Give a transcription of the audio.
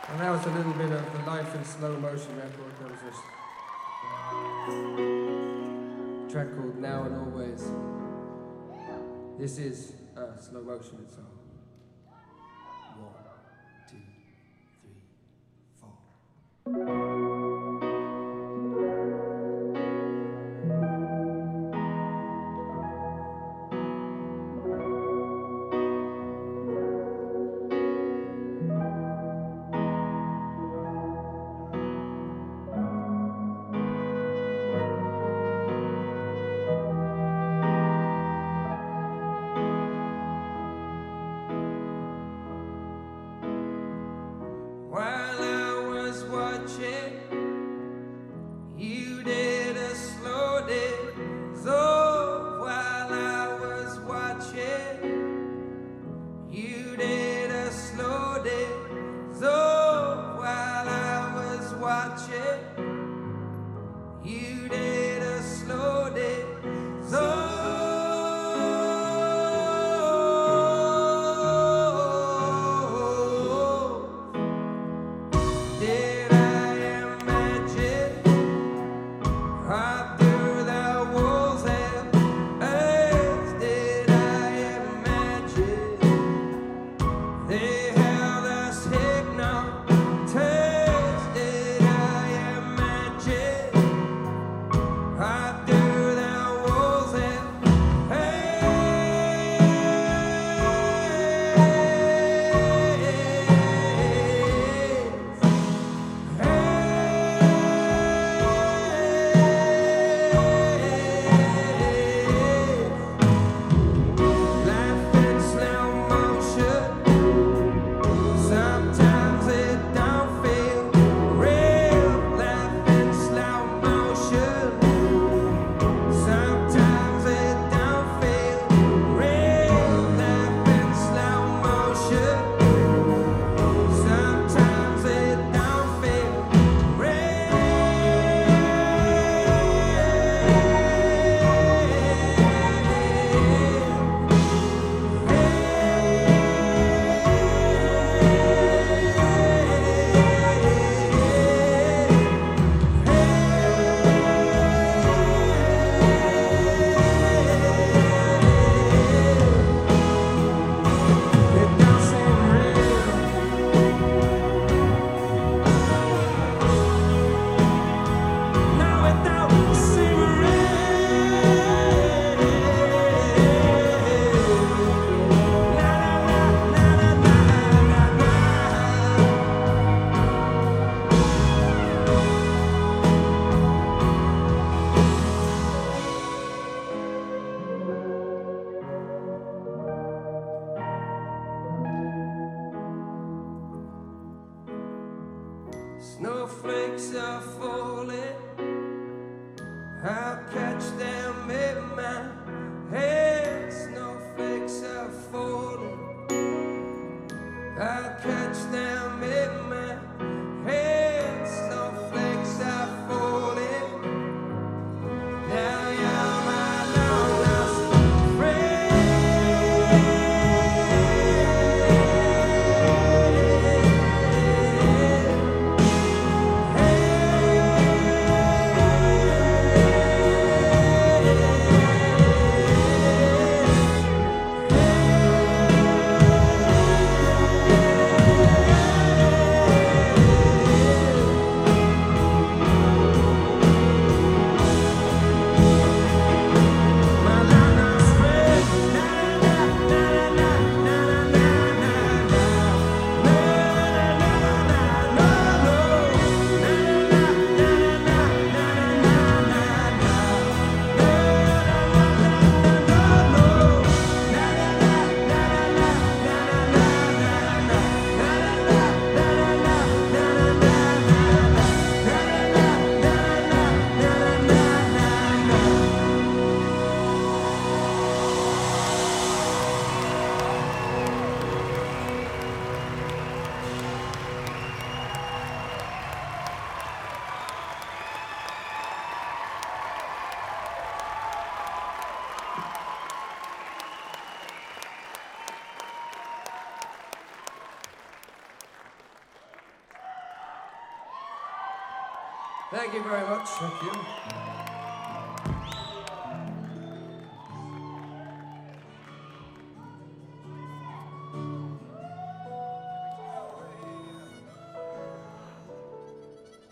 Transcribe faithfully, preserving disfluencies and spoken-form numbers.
And that was a little bit of the Life in Slow Motion record. That was a track called Now and Always. This is uh, slow motion itself. One, two, three, four. While I was watching, you did a slow dance. Oh, while I was watching, you did a slow dance. Oh, while I was watching, you did a slow dance. Oh. Did I imagine right through the walls and earth? Did I imagine they held us hypnotized? Did I imagine right through the walls and snowflakes are falling, I'll catch them in my hand. Snowflakes are falling, I'll catch them in my hand. Snowflakes are falling, now you're my long lost friend. Thank you very much. Thank you.